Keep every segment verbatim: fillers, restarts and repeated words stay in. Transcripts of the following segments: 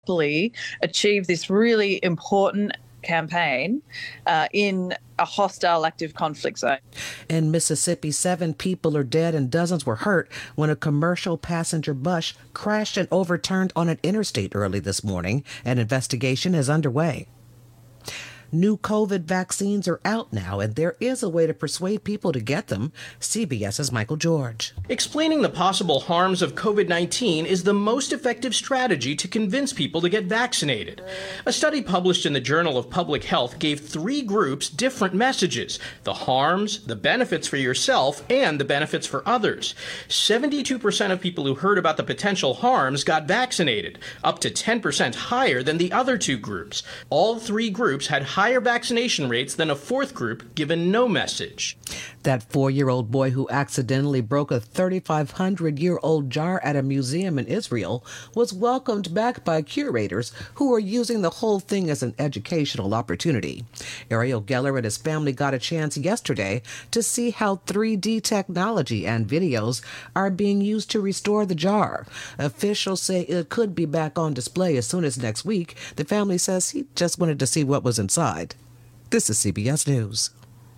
properly achieve this really important campaign uh, in a hostile active conflict zone. In Mississippi, seven people are dead and dozens were hurt when a commercial passenger bus crashed and overturned on an interstate early this morning. An investigation is underway. New COVID vaccines are out now, and there is a way to persuade people to get them. CBS's Michael George. Explaining the possible harms of COVID nineteen is the most effective strategy to convince people to get vaccinated. A study published in the Journal of Public Health gave three groups different messages: the harms, the benefits for yourself, and the benefits for others. seventy-two percent of people who heard about the potential harms got vaccinated, up to ten percent higher than the other two groups. All three groups had higher vaccination rates than a fourth group given no message. That four-year-old boy who accidentally broke a thirty-five hundred year old jar at a museum in Israel was welcomed back by curators who are using the whole thing as an educational opportunity. Ariel Geller and his family got a chance yesterday to see how three D technology and videos are being used to restore the jar. Officials say it could be back on display as soon as next week. The family says he just wanted to see what was inside. This is C B S News.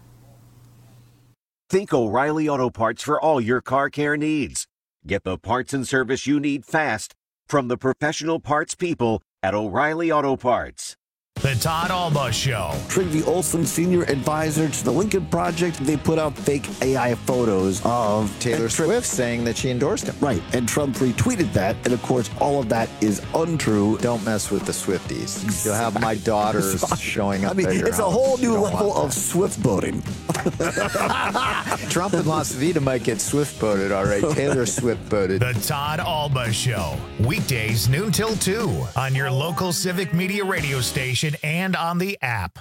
Think O'Reilly Auto Parts for all your car care needs. Get the parts and service you need fast from the professional parts people at O'Reilly Auto Parts. The Todd Alba Show. Trygve Olsen, senior advisor to the Lincoln Project, they put out fake A I photos of Taylor Swift saying that she endorsed him. Right, and Trump retweeted that, and of course, all of that is untrue. Don't mess with the Swifties. You'll have my daughters showing up I mean, at your it's house. a whole new You level of Swift boating. Trump and Las Vegas might get Swift boated, all right. Taylor Swift boated. The Todd Alba Show. Weekdays noon till two on your local Civic Media radio station and on the app.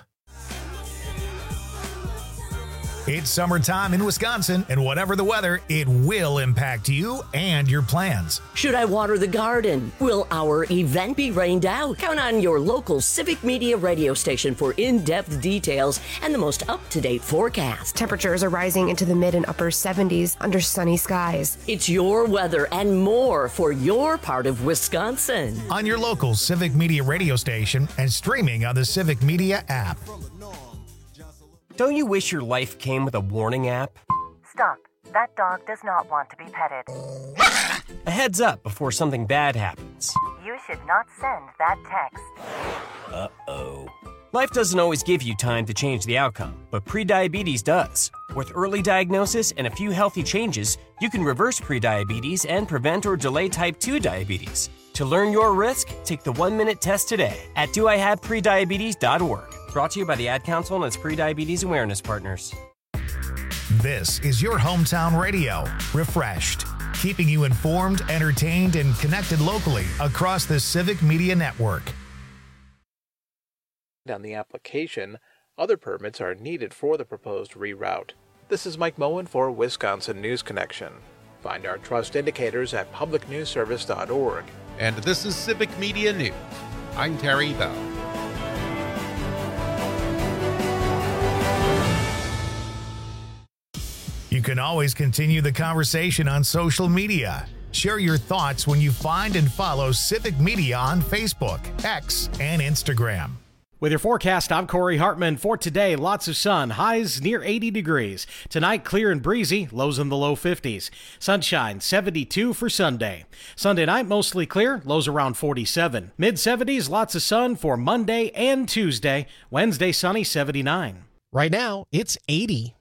It's summertime in Wisconsin, and whatever the weather, it will impact you and your plans. Should I water the garden? Will our event be rained out? Count on your local Civic Media radio station for in-depth details and the most up-to-date forecast. Temperatures are rising into the mid and upper seventies under sunny skies. It's your weather and more for your part of Wisconsin. On your local Civic Media radio station and streaming on the Civic Media app. Don't you wish your life came with a warning app? Stop. That dog does not want to be petted. A heads up before something bad happens. You should not send that text. Uh-oh. Life doesn't always give you time to change the outcome, but prediabetes does. With early diagnosis and a few healthy changes, you can reverse prediabetes and prevent or delay type two diabetes. To learn your risk, take the one-minute test today at do I have prediabetes dot org. Brought to you by the Ad Council and its Prediabetes Awareness Partners. This is your hometown radio, refreshed, keeping you informed, entertained, and connected locally across the Civic Media Network. On the application, other permits are needed for the proposed reroute. This is Mike Moen for Wisconsin News Connection. Find our trust indicators at public news service dot org. And this is Civic Media News. I'm Terry Bell. You can always continue the conversation on social media. Share your thoughts when you find and follow Civic Media on Facebook, X, and Instagram. With your forecast, I'm Corey Hartman. For today, lots of sun, highs near eighty degrees. Tonight, clear and breezy, lows in the low fifties. Sunshine, seventy-two for Sunday. Sunday night, mostly clear, lows around forty-seven. mid seventies, lots of sun for Monday and Tuesday. Wednesday, sunny, seventy-nine. Right now, it's eighty.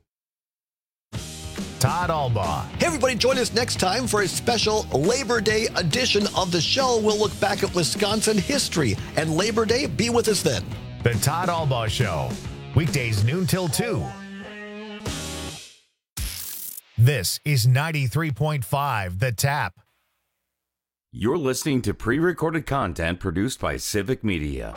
Todd Alba. Hey, everybody, join us next time for a special Labor Day edition of the show. We'll look back at Wisconsin history and Labor Day. Be with us then. The Todd Alba Show. Weekdays noon till two. This is ninety-three point five The Tap. You're listening to pre-recorded content produced by Civic Media.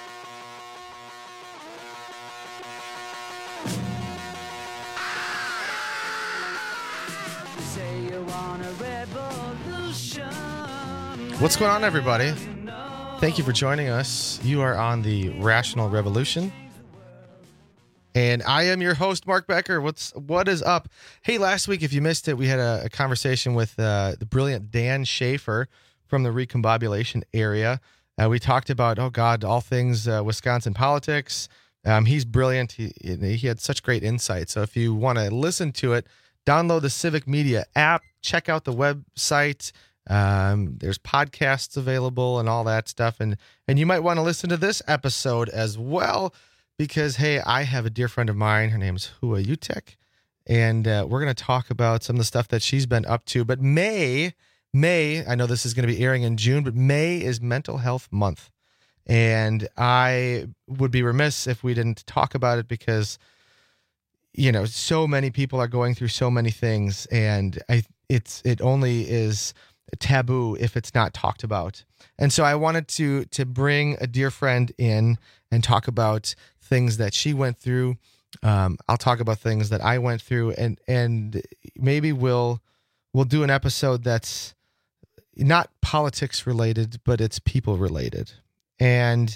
What's going on, everybody? Thank you for joining us. You are on the Rational Revolution. And I am your host, Mark Becker. What's what is up? Hey, last week, if you missed it, we had a, a conversation with uh, the brilliant Dan Schaefer from the recombobulation area. Uh, we talked about, oh God, all things uh, Wisconsin politics. Um, he's brilliant. He, he had such great insight. So if you want to listen to it, download the Civic Media app, check out the website. Um, there's podcasts available and all that stuff. And, and you might want to listen to this episode as well, because, hey, I have a dear friend of mine. Her name's Hua Utek. And uh, we're going to talk about some of the stuff that she's been up to. But May, May, I know this is going to be airing in June, but May is Mental Health Month. And I would be remiss if we didn't talk about it, because, you know, so many people are going through so many things, and I it's it only is taboo if it's not talked about. And so I wanted to to bring a dear friend in and talk about things that she went through. Um, I'll talk about things that I went through, and and maybe we'll we'll do an episode that's not politics related, but it's people related. And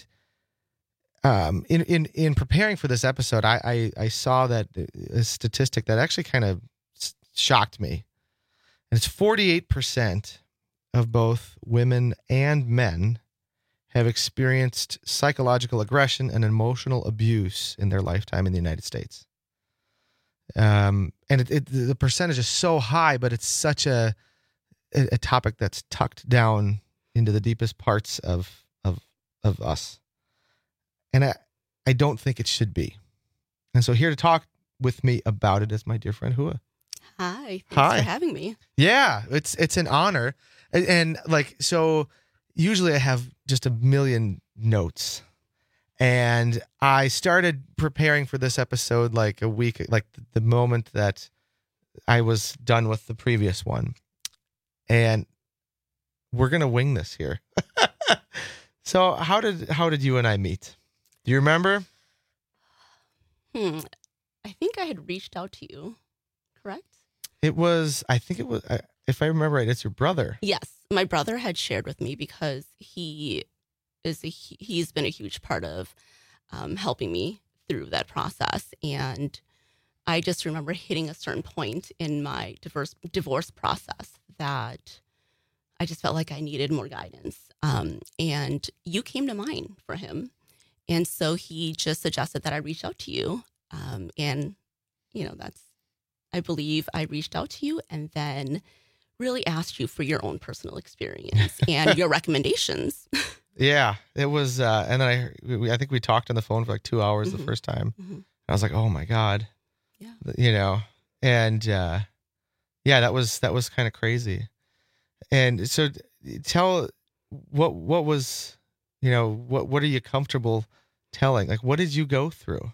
um, in, in, in preparing for this episode, I, I, I saw that a statistic that actually kind of shocked me. And it's forty-eight percent of both women and men have experienced psychological aggression and emotional abuse in their lifetime in the United States. Um, and it, it, the percentage is so high, but it's such a, a, a topic that's tucked down into the deepest parts of of of us. And I, I don't think it should be. And so here to talk with me about it is my dear friend Hua. Hi. Thanks Hi. for having me. Yeah, it's it's an honor. And, and like, so usually I have just a million notes. And I started preparing for this episode like a week, like the moment that I was done with the previous one. And we're going to wing this here. So how did how did you and I meet? Do you remember? Hmm. I think I had reached out to you, correct? It was, I think it was, if I remember right, it's your brother. Yes. My brother had shared with me, because he is a, he's been a huge part of um, helping me through that process. And I just remember hitting a certain point in my divorce, divorce process that I just felt like I needed more guidance. Um, and you came to mind for him. And so he just suggested that I reach out to you. Um, and, you know, that's, I believe I reached out to you and then really asked you for your own personal experience and your recommendations. Yeah, it was. Uh, and then I, we, I think we talked on the phone for like two hours mm-hmm. the first time. Mm-hmm. I was like, oh my God. Yeah. You know, and uh, yeah, that was, that was kind of crazy. And so tell what, what was, you know, what, what are you comfortable telling? Like, what did you go through?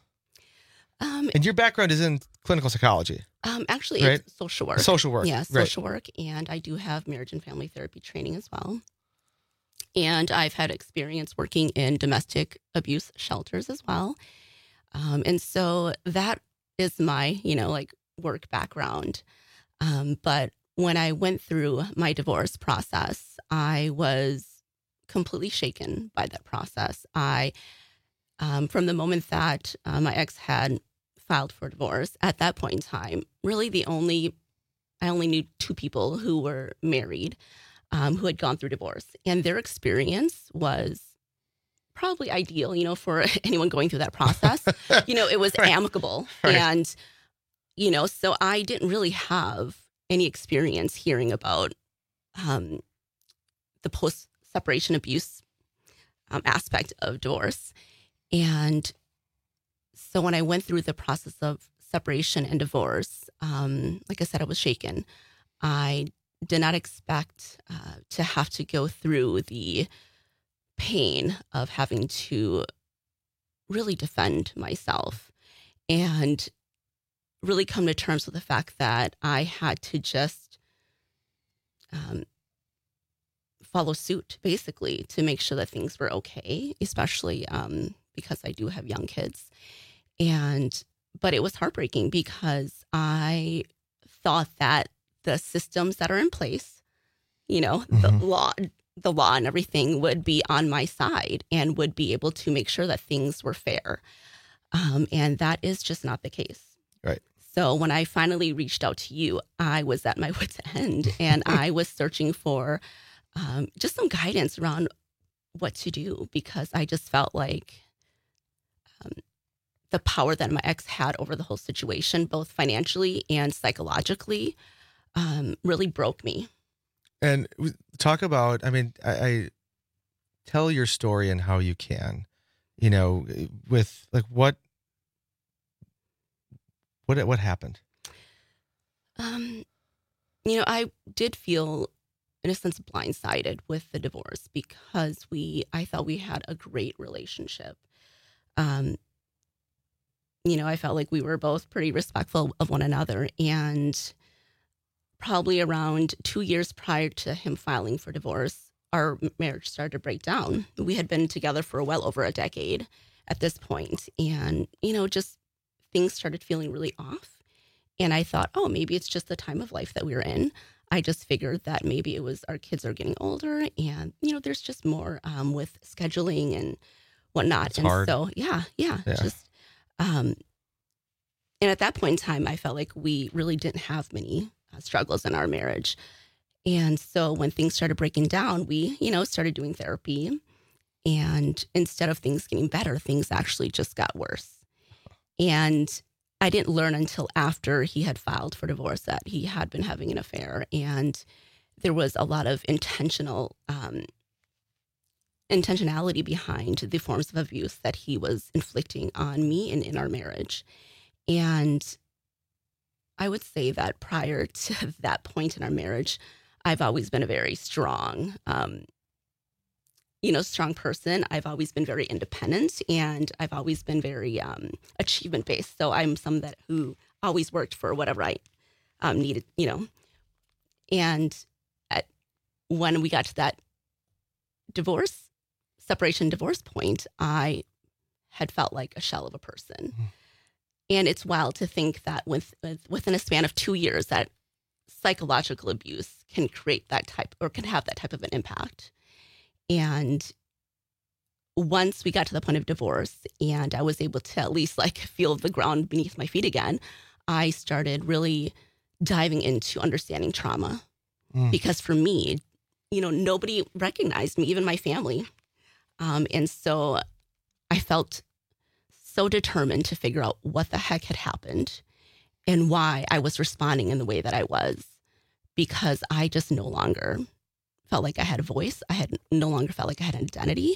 Um, and your background is in clinical psychology. Um, actually, right? It's social work. Social work. Yeah, social right. work. And I do have marriage and family therapy training as well. And I've had experience working in domestic abuse shelters as well. Um, and so that is my, you know, like work background. Um, but when I went through my divorce process, I was completely shaken by that process. I, um, from the moment that uh, my ex had filed for divorce, at that point in time, really the only, I only knew two people who were married, um, who had gone through divorce, and their experience was probably ideal, you know, for anyone going through that process. You know, it was right. amicable. Right. And, you know, so I didn't really have any experience hearing about um, the post-separation abuse um, aspect of divorce. And so when I went through the process of separation and divorce, um, like I said, I was shaken. I did not expect uh, to have to go through the pain of having to really defend myself and really come to terms with the fact that I had to just um, follow suit, basically, to make sure that things were okay, especially um, because I do have young kids. And, but it was heartbreaking because I thought that the systems that are in place, you know, mm-hmm. the law, the law and everything would be on my side and would be able to make sure that things were fair. Um, and that is just not the case. Right. So when I finally reached out to you, I was at my wit's end and I was searching for um, just some guidance around what to do, because I just felt like um, the power that my ex had over the whole situation, both financially and psychologically, um, really broke me. And talk about, I mean, I, I tell your story and how you can, you know, with like what, what, what happened? Um, you know, I did feel, in a sense, blindsided with the divorce, because we, I thought we had a great relationship. Um, you know, I felt like we were both pretty respectful of one another, and probably around two years prior to him filing for divorce, our marriage started to break down. We had been together for well over a decade at this point, and, you know, just things started feeling really off. And I thought, oh, maybe it's just the time of life that we were in. I just figured that maybe it was our kids are getting older, and, you know, there's just more um, with scheduling and whatnot. It's and hard. so, yeah, yeah, Yeah. just, um, and at that point in time, I felt like we really didn't have many uh, struggles in our marriage. And so when things started breaking down, we, you know, started doing therapy, and instead of things getting better, things actually just got worse. And I didn't learn until after he had filed for divorce that he had been having an affair, and there was a lot of intentional um, intentionality behind the forms of abuse that he was inflicting on me and in our marriage. And I would say that prior to that point in our marriage, I've always been a very strong, um, you know, strong person. I've always been very independent, and I've always been very um, achievement based. So I'm someone that who always worked for whatever I um, needed, you know. And at, when we got to that divorce, separation divorce point, I had felt like a shell of a person. Mm. And it's wild to think that with, with within a span of two years, that psychological abuse can create that type, or can have that type of an impact. And once we got to the point of divorce, and I was able to at least like feel the ground beneath my feet again, I started really diving into understanding trauma. Mm. Because for me, you know, nobody recognized me, even my family. Um, and so I felt so determined to figure out what the heck had happened and why I was responding in the way that I was, because I just no longer felt like I had a voice. I had no longer felt like I had an identity.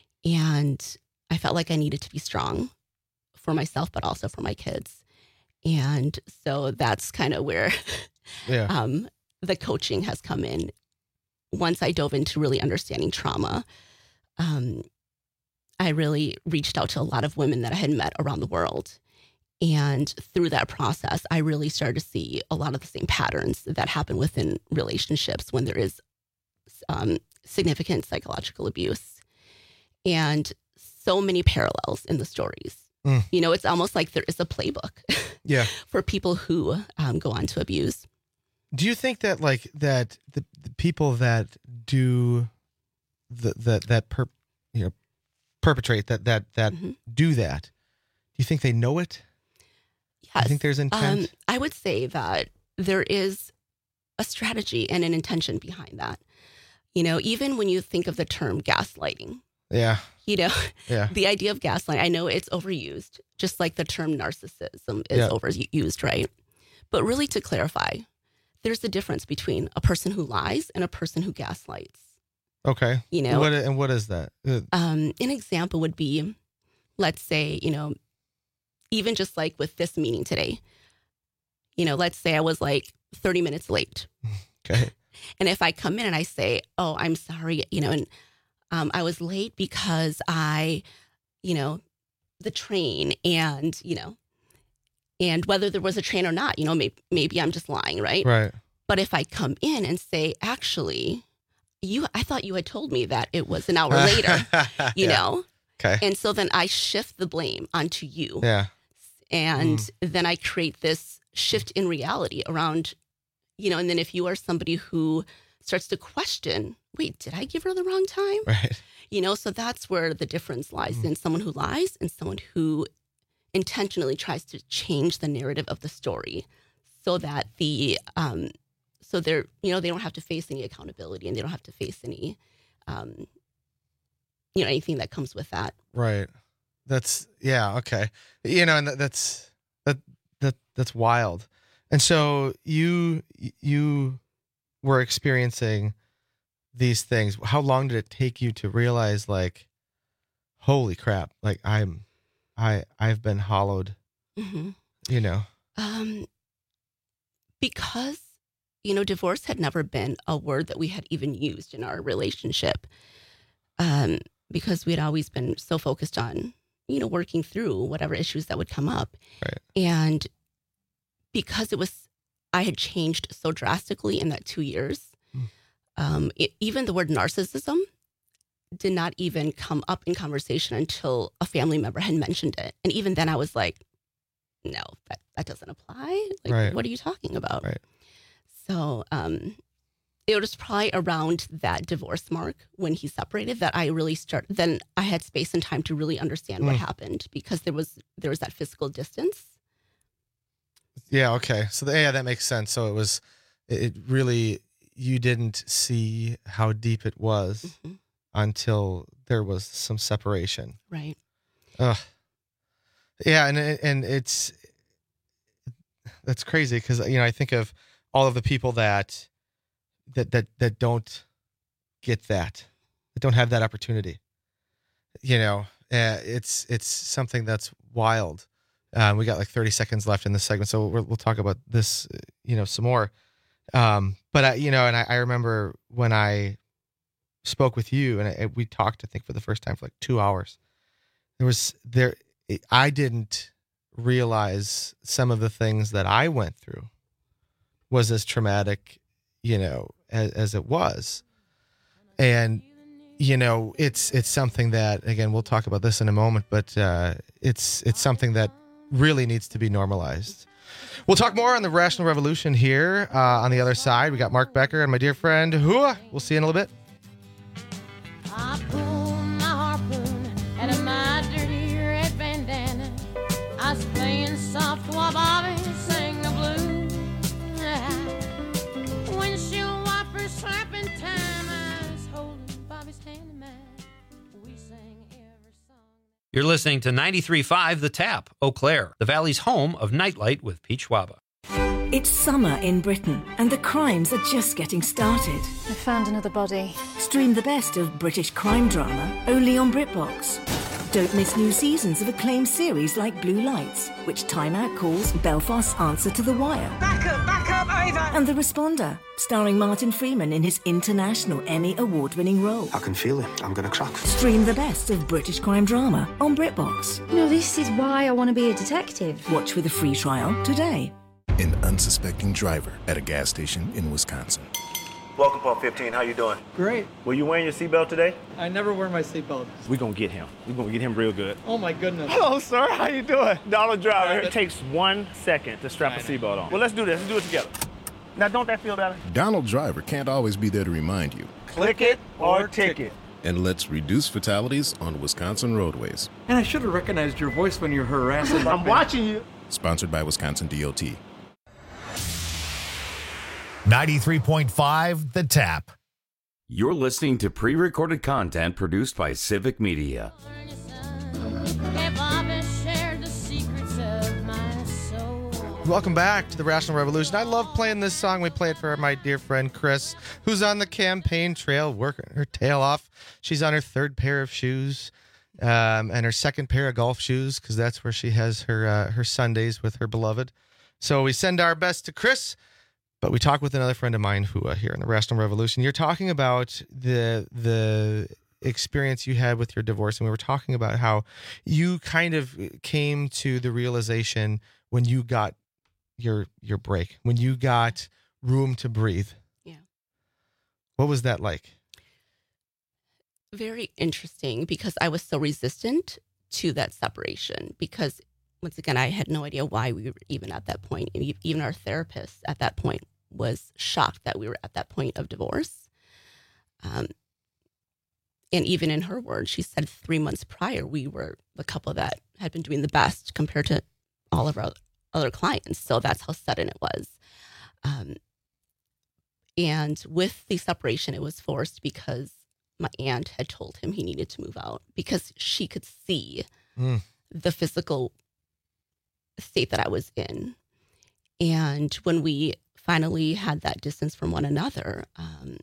And I felt like I needed to be strong for myself, but also for my kids. And so that's kind of where yeah. um, the coaching has come in. Once I dove into really understanding trauma, um, I really reached out to a lot of women that I had met around the world. And through that process, I really started to see a lot of the same patterns that happen within relationships when there is um, significant psychological abuse. And so many parallels in the stories. Mm. You know, it's almost like there is a playbook yeah. for people who um, go on to abuse. Do you think that like that the, the people that do the, the that per, you know perpetrate that that that mm-hmm. do that, do you think they know it? Yes. Do you think there's intent? Um, I would say that there is a strategy and an intention behind that. You know, even when you think of the term gaslighting. Yeah. You know, yeah. the idea of gaslighting, I know it's overused, just like the term narcissism is yeah. overused, right? But really, to clarify, there's a difference between a person who lies and a person who gaslights. Okay. You know, what, and what is that? Um, an example would be, let's say, you know, even just like with this meeting today, you know, let's say I was like thirty minutes late. Okay. And if I come in and I say, oh, I'm sorry, you know, and um, I was late because I, you know, the train and, you know, and whether there was a train or not, you know, maybe, maybe I'm just lying, right? Right. But if I come in and say, actually, you, I thought you had told me that it was an hour later, you yeah. know? Okay. And so then I shift the blame onto you. Yeah. And mm. then I create this shift in reality around, you know, and then if you are somebody who starts to question, wait, did I give her the wrong time? Right. You know, so that's where the difference lies mm. in someone who lies and someone who intentionally tries to change the narrative of the story so that the, um, so they're, you know, they don't have to face any accountability and they don't have to face any, um, you know, anything that comes with that. Right. That's, yeah. Okay. You know, and that, that's, that, that, that's wild. And so you, you were experiencing these things. How long did it take you to realize, like, holy crap, like I'm, I, I've been hollowed, Mm-hmm. you know? Um, because, you know, divorce had never been a word that we had even used in our relationship. Um, because we had always been so focused on, you know, working through whatever issues that would come up. Right. And because it was, I had changed so drastically in that two years, mm. um, it, even the word narcissism did not even come up in conversation until a family member had mentioned it. And even then I was like, no, that, that doesn't apply. Like, right. What are you talking about? Right. So um, it was probably around that divorce mark when he separated that I really started, then I had space and time to really understand mm. what happened, because there was, there was that physical distance. Yeah. Okay. So the, yeah, that makes sense. So it was, it really, you didn't see how deep it was mm-hmm. until there was some separation. Right. Ugh. Yeah. And, and it's, that's crazy. Cause you know, I think of all of the people that, that, that, that don't get that, that don't have that opportunity, you know, uh, it's, it's something that's wild. Um, we got like thirty seconds left in this segment, so we'll, we'll talk about this, you know, some more. Um, but I, you know, and I, I remember when I spoke with you, and I, we talked, I think, for the first time for like two hours. There was there, I didn't realize some of the things that I went through was as traumatic, you know, as, as it was, and you know, it's it's something that, again, we'll talk about this in a moment, but uh, it's it's something that really needs to be normalized. We'll talk more on the Rational Revolution here. Uh, on the other side, we got Mark Becker and my dear friend Hua. We'll see you in a little bit. I pull my harpoon out of my dirty red bandana. I was playing soft while Bobby sang the blues. Windshield wipers slapping time. I was holding Bobby's hand in mine. We sang every song. You're listening to ninety-three point five The Tap, Eau Claire, the Valley's home of Nightlight with Pete Schwaba. It's summer in Britain, and the crimes are just getting started. I found another body. Stream the best of British crime drama only on BritBox. Don't miss new seasons of acclaimed series like Blue Lights, which Time Out calls Belfast's answer to The Wire. Back up, back up, over! And The Responder, starring Martin Freeman in his international Emmy award-winning role. I can feel it. I'm going to crack. Stream the best of British crime drama on BritBox. You know, this is why I want to be a detective. Watch with a free trial today. An unsuspecting driver at a gas station in Wisconsin. Welcome, Pump fifteen. How you doing? Great. Were you wearing your seatbelt today? I never wear my seatbelt. We're going to get him. We're going to get him real good. Oh, my goodness. Hello, sir. How you doing? Donald Driver. It takes one second to strap a seatbelt on. Well, let's do this. Let's do it together. Now, don't that feel better? Donald Driver can't always be there to remind you. Click it or ticket. And let's reduce fatalities on Wisconsin roadways. And I should have recognized your voice when you're harassing. I'm watching you. Sponsored by Wisconsin D O T. ninety-three point five The Tap. You're listening to pre-recorded content produced by Civic Media. Welcome back to the Rational Revolution. I love playing this song. We play it for my dear friend Chris, who's on the campaign trail working her tail off. She's on her third pair of shoes um, and her second pair of golf shoes, because that's where she has her uh, her Sundays with her beloved. So we send our best to Chris. But we talked with another friend of mine who uh, here in the Rational Revolution. You're talking about the the experience you had with your divorce, and we were talking about how you kind of came to the realization when you got your your break, when you got room to breathe. Yeah. What was that like? Very interesting, because I was so resistant to that separation, because once again, I had no idea why we were even at that point. And even our therapist at that point was shocked that we were at that point of divorce. Um, and even in her words, she said three months prior, we were the couple that had been doing the best compared to all of our other clients. So that's how sudden it was. Um, and with the separation, it was forced because my aunt had told him he needed to move out because she could see Mm. the physical state that I was in. And when we finally had that distance from one another, um,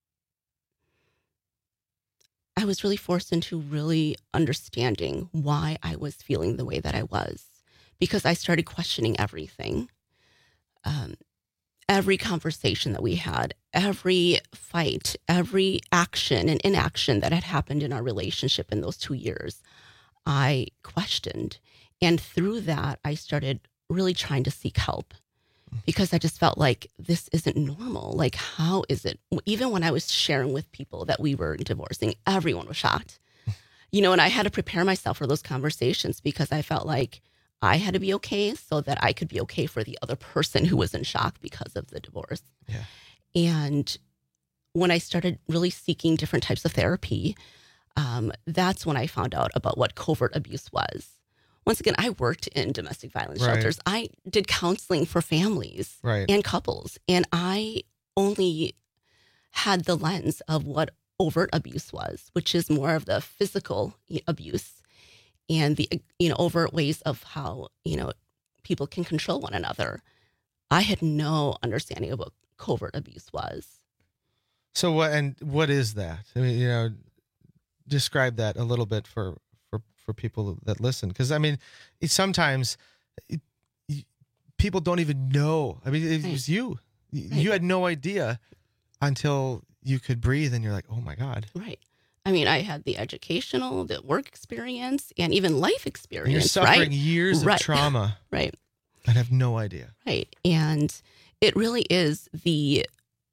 I was really forced into really understanding why I was feeling the way that I was, because I started questioning everything. Um, every conversation that we had, every fight, every action and inaction that had happened in our relationship in those two years, I questioned. And through that, I started really trying to seek help because I just felt like this isn't normal. Like, how is it? Even when I was sharing with people that we were divorcing, everyone was shocked. You know, and I had to prepare myself for those conversations because I felt like I had to be okay so that I could be okay for the other person who was in shock because of the divorce. Yeah. And when I started really seeking different types of therapy, um, that's when I found out about what covert abuse was. Once again, I worked in domestic violence Right. shelters. I did counseling for families Right. and couples, and I only had the lens of what overt abuse was, which is more of the physical abuse and the, you know, overt ways of how, you know, people can control one another. I had no understanding of what covert abuse was. So what and what is that? I mean, you know, describe that a little bit for for for people that listen, because I mean, it, sometimes it, it, people don't even know. I mean, it Right. was you. Y- Right. You had no idea until you could breathe, and you're like, oh my God. Right. I mean, I had the educational, the work experience, and even life experience. And you're suffering right? years right. of trauma. Right. And have no idea. Right. And it really is the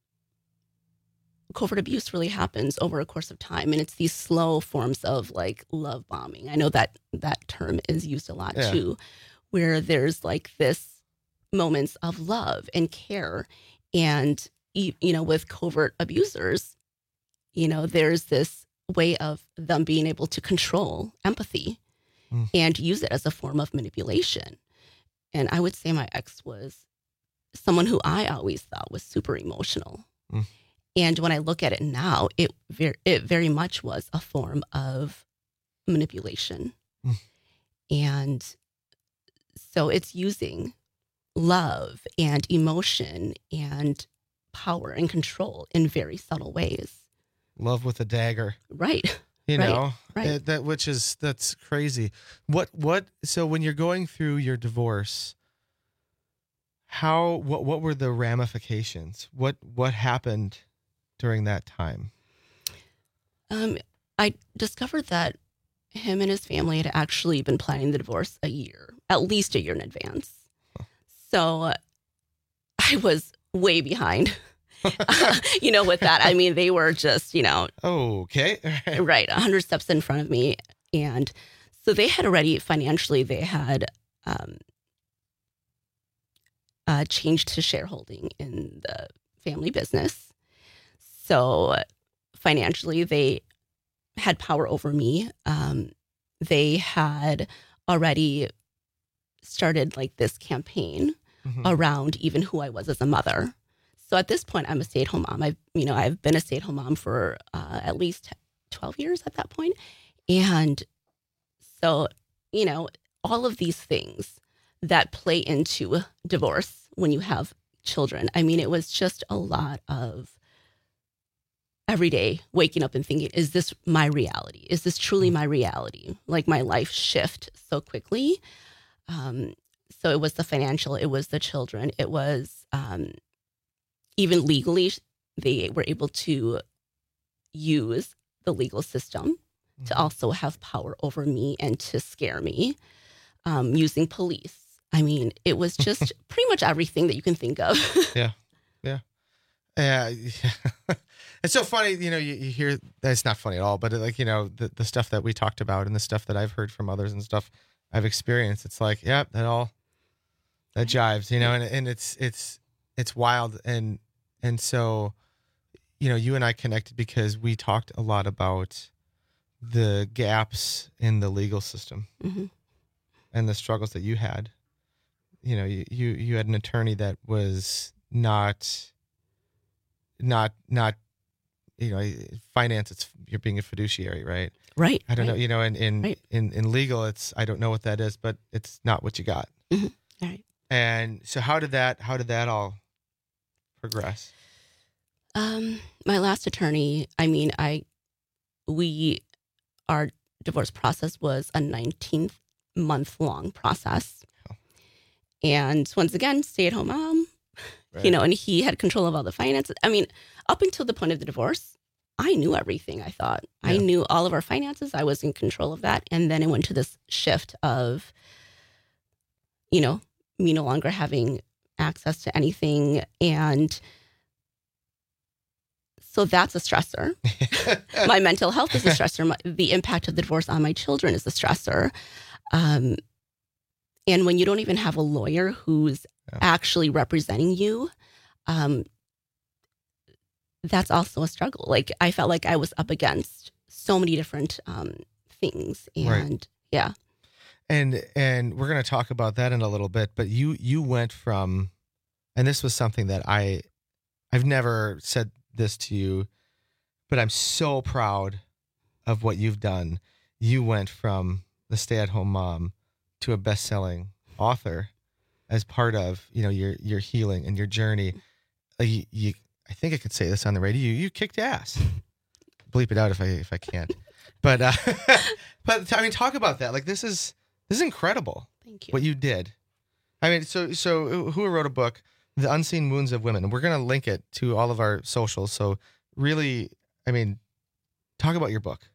covert abuse really happens over a course of time. And it's these slow forms of like love bombing. I know that that term is used a lot Yeah. too, where there's like this moments of love and care. And, e- you know, with covert abusers, you know, there's this way of them being able to control empathy Mm. and use it as a form of manipulation. And I would say my ex was someone who I always thought was super emotional. Mm. And when I look at it now, it very, it very much was a form of manipulation. Mm. And so it's using love and emotion and power and control in very subtle ways. Love with a dagger. Right. You Right, know, right. Uh, that which is that's crazy. What what? So when you're going through your divorce, how what what were the ramifications? What what happened during that time? Um, I discovered that him and his family had actually been planning the divorce a year, at least a year in advance. So uh, I was way behind. You know, with that, I mean, they were just, you know, okay, right, a hundred steps in front of me, and so they had already financially, they had um, uh, changed to shareholding in the family business. So financially, they had power over me. Um, they had already started like this campaign Mhm. around even who I was as a mother. So at this point, I'm a stay-at-home mom. I've, you know, I've been a stay-at-home mom for uh, at least twelve years at that point. And so, you know, all of these things that play into divorce when you have children. I mean, it was just a lot of every day waking up and thinking, is this my reality? Is this truly my reality? Like my life shift so quickly. Um, so it was the financial, it was the children, it was um, even legally, they were able to use the legal system to also have power over me and to scare me, um, using police. I mean, it was just pretty much everything that you can think of. Yeah, yeah, yeah. It's so funny, you know. You, you hear it's not funny at all, but like you know, the the stuff that we talked about and the stuff that I've heard from others and stuff I've experienced. It's like, yeah, that all that jives, you know, and and it's it's it's wild, and and so, you know, you and I connected because we talked a lot about the gaps in the legal system Mm-hmm. and the struggles that you had. You know, you, you, you had an attorney that was not, not, not you know, finance, it's you're being a fiduciary, right? Right. I don't right. know, you know, in in, right. in in legal, it's I don't know what that is, but it's not what you got. Mm-hmm. Right. And so, how did that how did that all progress? Um, my last attorney, I mean, I we our divorce process was a nineteen month long process, oh. and once again, stay at home mom. Right. You know, and he had control of all the finances. I mean, up until the point of the divorce, I knew everything, I thought. Yeah. I knew all of our finances. I was in control of that. And then it went to this shift of, you know, me no longer having access to anything. And so that's a stressor. My mental health is a stressor. My, the impact of the divorce on my children is a stressor. Um, and when you don't even have a lawyer who's yeah. actually representing you, um, that's also a struggle. Like, I felt like I was up against so many different um, things. And right. yeah. And and we're going to talk about that in a little bit, but you you went from, and this was something that I, I've never said this to you, but I'm so proud of what you've done. You went from the stay-at-home mom to a best-selling author as part of, you know, your your healing and your journey. Like you, you I think I could say this on the radio. You, you kicked ass. Bleep it out if I if I can't. But uh, but I mean, talk about that. Like this is this is incredible. Thank you. What you did. I mean, so so who wrote a book, The Unseen Wounds of Women, and we're gonna link it to all of our socials. So really, I mean, talk about your book.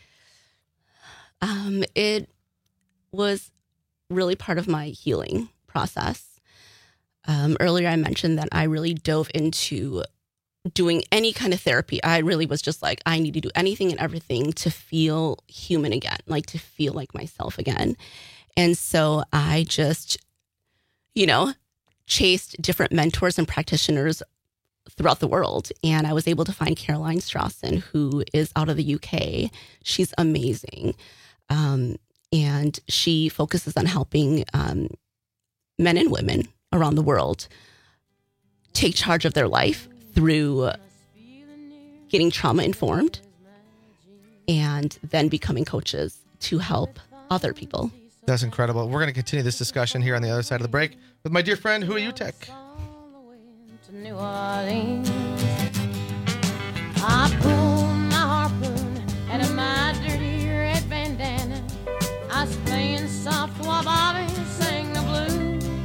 Um, it was really part of my healing process. Um, earlier, I mentioned that I really dove into doing any kind of therapy. I really was just like, I need to do anything and everything to feel human again, like to feel like myself again. And so I just, you know, chased different mentors and practitioners throughout the world. And I was able to find Caroline Strawson, who is out of the U K. She's amazing. Um, and she focuses on helping um, men and women around the world take charge of their life through getting trauma informed and then becoming coaches to help other people. That's incredible. We're going to continue this discussion here on the other side of the break with my dear friend, Hui Utek. I pulled my harpoon out of my dirty red bandana. I was playing soft while Bobby sang the blues.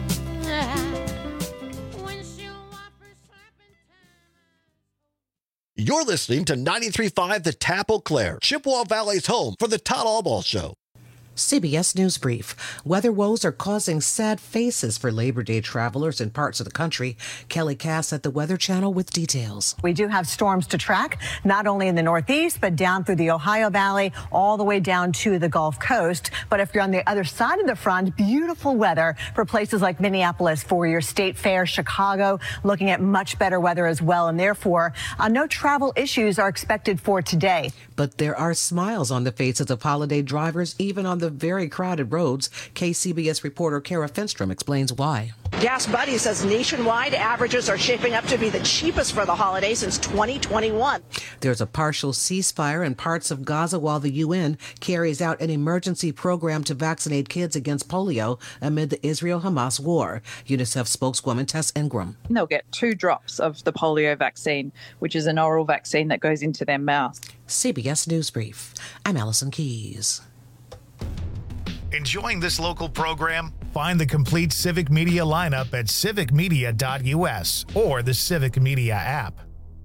You're listening to ninety-three point five The Tap Eau Claire, Chippewa Valley's home for the Todd Allball Show. C B S News Brief. Weather woes are causing sad faces for Labor Day travelers in parts of the country. Kelly Cass at the Weather Channel with details. We do have storms to track, not only in the Northeast, but down through the Ohio Valley, all the way down to the Gulf Coast. But if you're on the other side of the front, beautiful weather for places like Minneapolis for your state fair, Chicago, looking at much better weather as well. And therefore, uh, no travel issues are expected for today. But there are smiles on the faces of holiday drivers, even on the very crowded roads. K C B S reporter Kara Finstrom explains why. Gas Buddy says nationwide averages are shaping up to be the cheapest for the holiday since twenty twenty-one. There's a partial ceasefire in parts of Gaza while the U N carries out an emergency program to vaccinate kids against polio amid the Israel-Hamas war. UNICEF spokeswoman Tess Ingram. They'll get two drops of the polio vaccine, which is an oral vaccine that goes into their mouth. C B S News Brief. I'm Allison Keys. Enjoying this local program? Find the complete Civic Media lineup at civic media dot u s or the Civic Media app.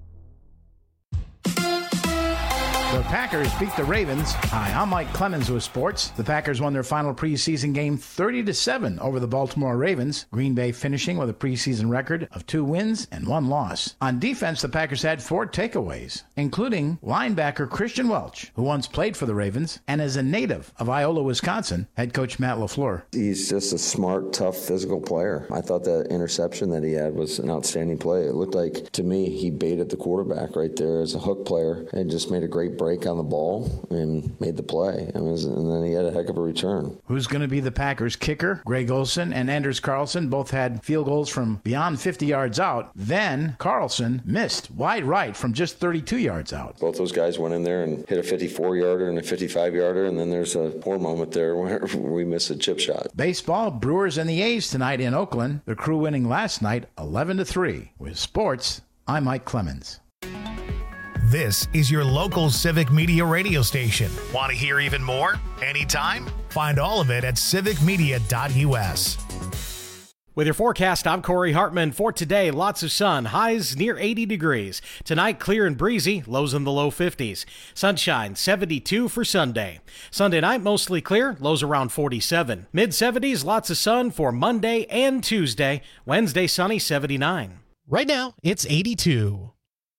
The Packers beat the Ravens. Hi, I'm Mike Clemens with sports. The Packers won their final preseason game thirty to seven over the Baltimore Ravens. Green Bay finishing with a preseason record of two wins and one loss. On defense, the Packers had four takeaways, including linebacker Christian Welch, who once played for the Ravens and is a native of Iola, Wisconsin. Head coach Matt LaFleur. He's just a smart, tough, physical player. I thought that interception that he had was an outstanding play. It looked like, to me, he baited the quarterback right there as a hook player and just made a great break break on the ball and made the play. It was, and then he had a heck of a return. Who's going to be the Packers kicker? Greg Olson and Anders Carlson both had field goals from beyond fifty yards out. Then Carlson missed wide right from just thirty-two yards out. Both those guys went in there and hit a fifty-four-yarder and a fifty-five-yarder, and then there's a poor moment there where we missed a chip shot. Baseball, Brewers and the A's tonight in Oakland. The Crew winning last night eleven to three. With sports, I'm Mike Clemens. This is your local Civic Media radio station. Want to hear even more? Anytime? Find all of it at civic media dot u s. With your forecast, I'm Corey Hartman. For today, lots of sun, highs near eighty degrees. Tonight, clear and breezy, lows in the low fifties. Sunshine, seventy-two for Sunday. Sunday night, mostly clear, lows around forty-seven. mid seventies, lots of sun for Monday and Tuesday. Wednesday, sunny, seventy-nine. Right now, it's eighty-two.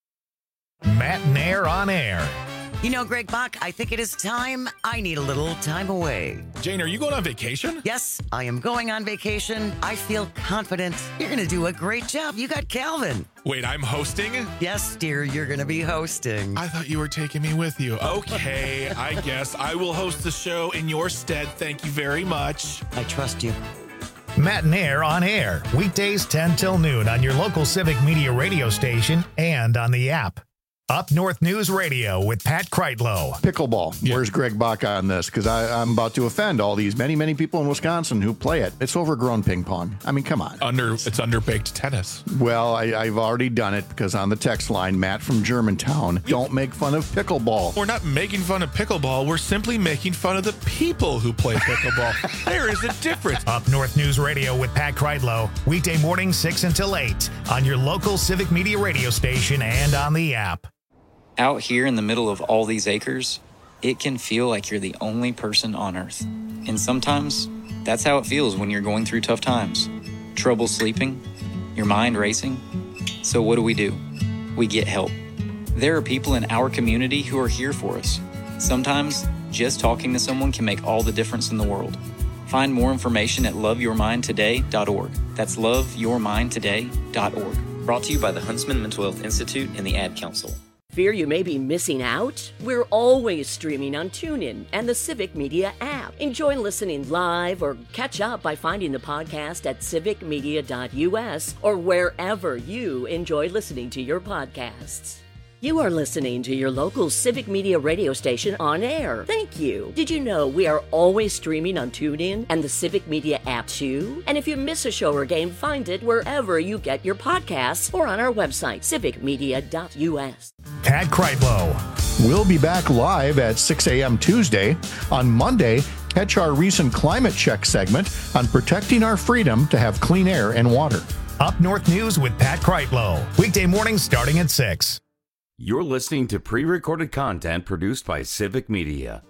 Matt and Air on air. You know, Greg Bach, I think it is time I need a little time away. Jane, are you going on vacation? Yes, I am going on vacation. I feel confident. You're going to do a great job. You got Calvin. Wait, I'm hosting? Yes, dear, you're going to be hosting. I thought you were taking me with you. Okay, I guess I will host the show in your stead. Thank you very much. I trust you. Matt and Air on air. Weekdays ten till noon on your local Civic Media radio station and on the app. Up North News Radio with Pat Kreitlow. Pickleball. Yeah. Where's Greg Bach on this? Because I'm about to offend all these many, many people in Wisconsin who play it. It's overgrown ping pong. I mean, come on. Under It's underbaked tennis. Well, I, I've already done it because on the text line, Matt from Germantown, don't make fun of pickleball. We're not making fun of pickleball. We're simply making fun of the people who play pickleball. There is a difference. Up North News Radio with Pat Kreitlow. Weekday morning, six until eight on your local Civic Media radio station and on the app. Out here in the middle of all these acres, it can feel like you're the only person on Earth. And sometimes, that's how it feels when you're going through tough times. Trouble sleeping, your mind racing. So what do we do? We get help. There are people in our community who are here for us. Sometimes, just talking to someone can make all the difference in the world. Find more information at love your mind today dot org. That's love your mind today dot org. Brought to you by the Huntsman Mental Health Institute and the Ad Council. Fear you may be missing out? We're always streaming on TuneIn and the Civic Media app. Enjoy listening live or catch up by finding the podcast at civic media dot u s or wherever you enjoy listening to your podcasts. You are listening to your local Civic Media radio station on air. Thank you. Did you know we are always streaming on TuneIn and the Civic Media app too? And if you miss a show or game, find it wherever you get your podcasts or on our website, civic media dot u s. Pat Kreitlow. We'll be back live at six a.m. Tuesday. On Monday, catch our recent climate check segment on protecting our freedom to have clean air and water. Up North News with Pat Kreitlow. Weekday mornings starting at six. You're listening to pre-recorded content produced by Civic Media.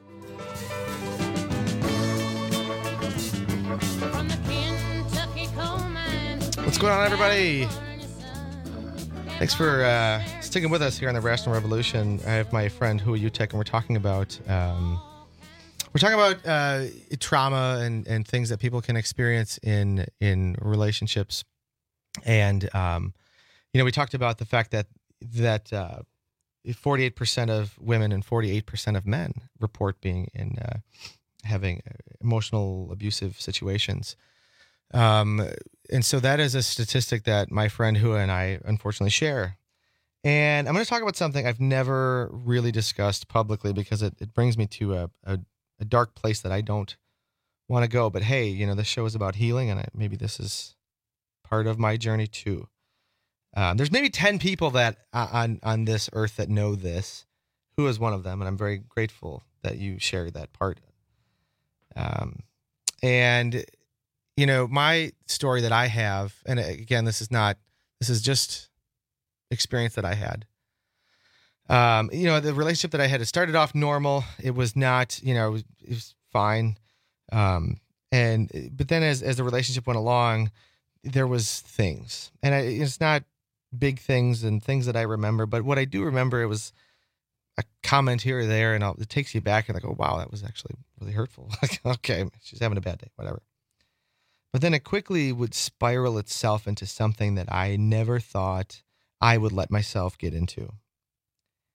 What's going on, everybody? Thanks for uh, sticking with us here on the Rational Revolution. I have my friend Hui Utek, and we're talking about um, we're talking about uh, trauma and, and things that people can experience in in relationships. And um, you know, we talked about the fact that that. Uh, forty-eight percent of women and forty-eight percent of men report being in uh, having emotional abusive situations. Um, and so that is a statistic that my friend Hua and I unfortunately share. And I'm going to talk about something I've never really discussed publicly because it, it brings me to a, a, a dark place that I don't want to go. But hey, you know, this show is about healing, and I, maybe this is part of my journey too. Um, there's maybe ten people that uh, on on this earth that know this. Who is one of them? And I'm very grateful that you share that part. Um, and you know, my story that I have, and again, this is not, this is just experience that I had. Um, you know, the relationship that I had, it started off normal. It was not, you know, it was, it was fine. Um, and but then as as the relationship went along, there was things, and I, it's not big things and things that I remember, but what I do remember, it was a comment here or there, and I'll, it takes you back and I go, wow, that was actually really hurtful. Like, okay, she's having a bad day, whatever. But then it quickly would spiral itself into something that I never thought I would let myself get into.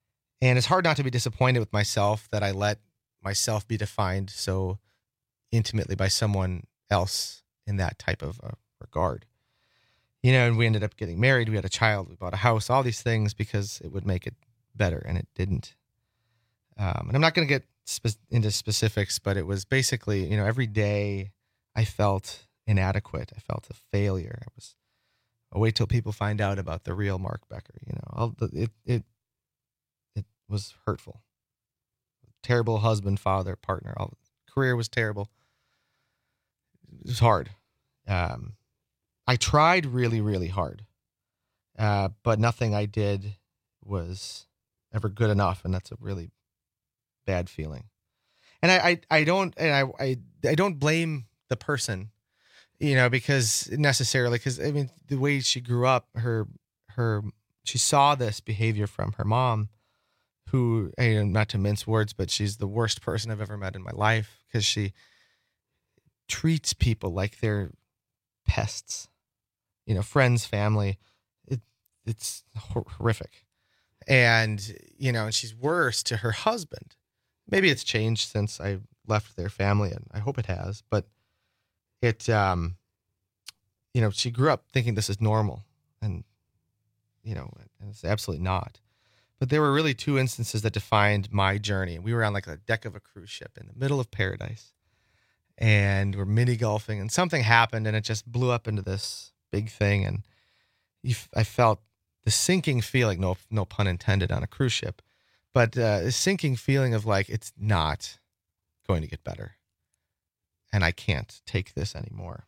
And it's hard not to be disappointed with myself that I let myself be defined so intimately by someone else in that type of uh, regard. You know, and we ended up getting married. We had a child. We bought a house, all these things because it would make it better, and it didn't. Um, and I'm not going to get spe- into specifics, but it was basically, you know, every day I felt inadequate. I felt a failure. I was, I'll wait till people find out about the real Mark Becker. You know, I'll, it it it was hurtful. Terrible husband, father, partner. All career was terrible. It was hard. Um, I tried really, really hard, uh, but nothing I did was ever good enough, and that's a really bad feeling. And I, I, I don't, and I, I, I don't blame the person, you know, because necessarily, because I mean, the way she grew up, her, her, she saw this behavior from her mom, who, you know, not to mince words, but she's the worst person I've ever met in my life because she treats people like they're pests, you know, friends, family. It, it's horrific. And, you know, and she's worse to her husband. Maybe it's changed since I left their family, and I hope it has, but it, um, you know, she grew up thinking this is normal, and, you know, and it's absolutely not. But there were really two instances that defined my journey. We were on like a deck of a cruise ship in the middle of paradise, and we're mini golfing, and something happened, and it just blew up into this big thing. And you, I felt the sinking feeling, no, no pun intended, on a cruise ship, but uh, a sinking feeling of like, it's not going to get better, and I can't take this anymore.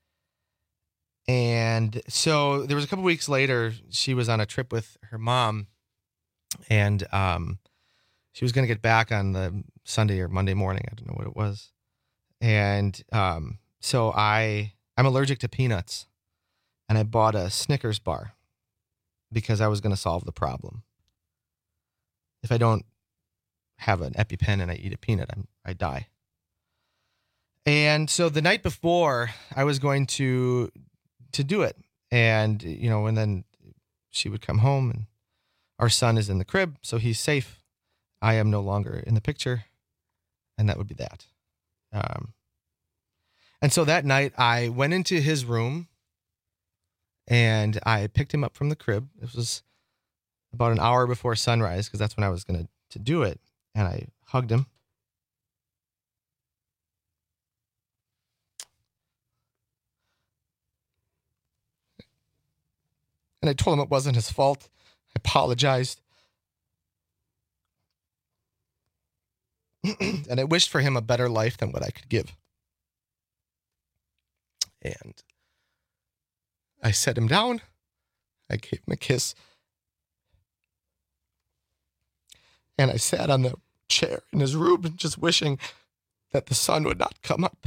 And so there was a couple weeks later, she was on a trip with her mom, and um, she was going to get back on the Sunday or Monday morning. I don't know what it was. And um, so I, I'm allergic to peanuts, and I bought a Snickers bar because I was going to solve the problem. If I don't have an EpiPen and I eat a peanut, I'm, I die. And so the night before, I was going to to do it. And, you know, and then she would come home, and our son is in the crib, so he's safe. I am no longer in the picture, and that would be that. Um, and so that night, I went into his room, and I picked him up from the crib. It was about an hour before sunrise, because that's when I was going to to do it. And I hugged him. And I told him it wasn't his fault. I apologized. And I wished for him a better life than what I could give. And I set him down. I gave him a kiss. And I sat on the chair in his room just wishing that the sun would not come up.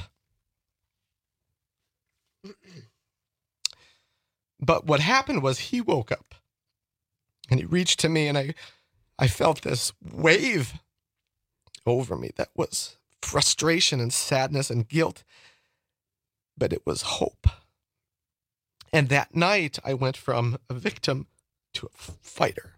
But what happened was he woke up, and he reached to me, and I, I felt this wave over me that was frustration and sadness and guilt, but it was hope. And that night, I went from a victim to a fighter.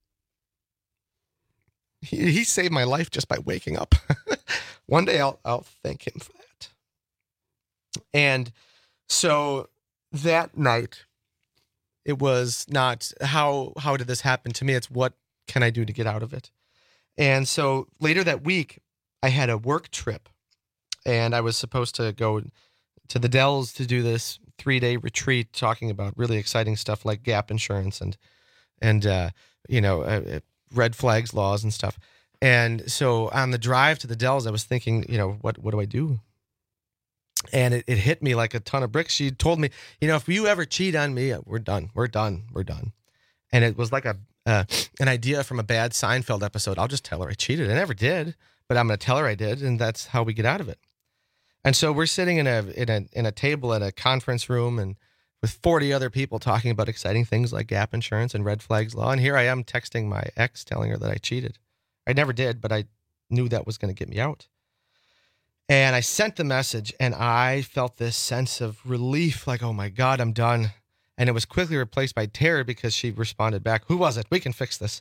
He, he saved my life just by waking up. One day I'll, I'll thank him for that. And so that night, it was not how how did this happen to me? It's what can I do to get out of it? And so later that week, I had a work trip, and I was supposed to go to the Dells to do this three-day retreat talking about really exciting stuff like gap insurance and and uh, you know uh, red flags laws and stuff. And so on the drive to the Dells, I was thinking, you know, what what do I do? And it, it hit me like a ton of bricks. She told me, you know, if you ever cheat on me, we're done. We're done. We're done. And it was like a uh, an idea from a bad Seinfeld episode. I'll just tell her I cheated. I never did, but I'm going to tell her I did, and that's how we get out of it. And so we're sitting in a in a in a table at a conference room, and with forty other people talking about exciting things like gap insurance and red flags law. And here I am texting my ex, telling her that I cheated. I never did, but I knew that was going to get me out. And I sent the message, and I felt this sense of relief, like, oh my God, I'm done. And it was quickly replaced by terror because she responded back, who was it? We can fix this.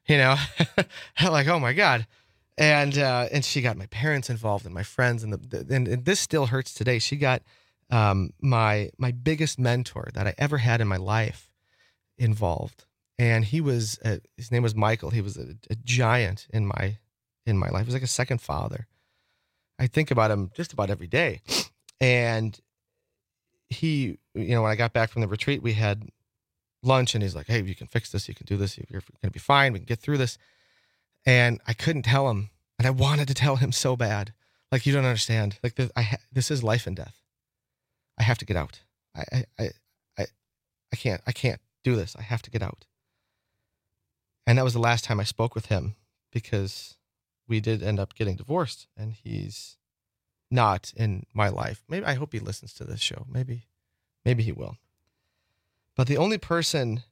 you know, like, oh my God. And, uh, and she got my parents involved and my friends, and the, the and, and this still hurts today. She got, um, my, my biggest mentor that I ever had in my life involved. And he was, a, his name was Michael. He was a, a giant in my, in my life. He was like a second father. I think about him just about every day. And he, you know, when I got back from the retreat, we had lunch, and he's like, hey, you can fix this. You can do this. You're going to be fine. We can get through this. And I couldn't tell him. And I wanted to tell him so bad. Like, you don't understand. Like, this, I ha- this is life and death. I have to get out. I, I, I, I can't, I can't do this. I have to get out. And that was the last time I spoke with him, because we did end up getting divorced, and he's not in my life. Maybe, I hope he listens to this show. Maybe, maybe he will. But the only person,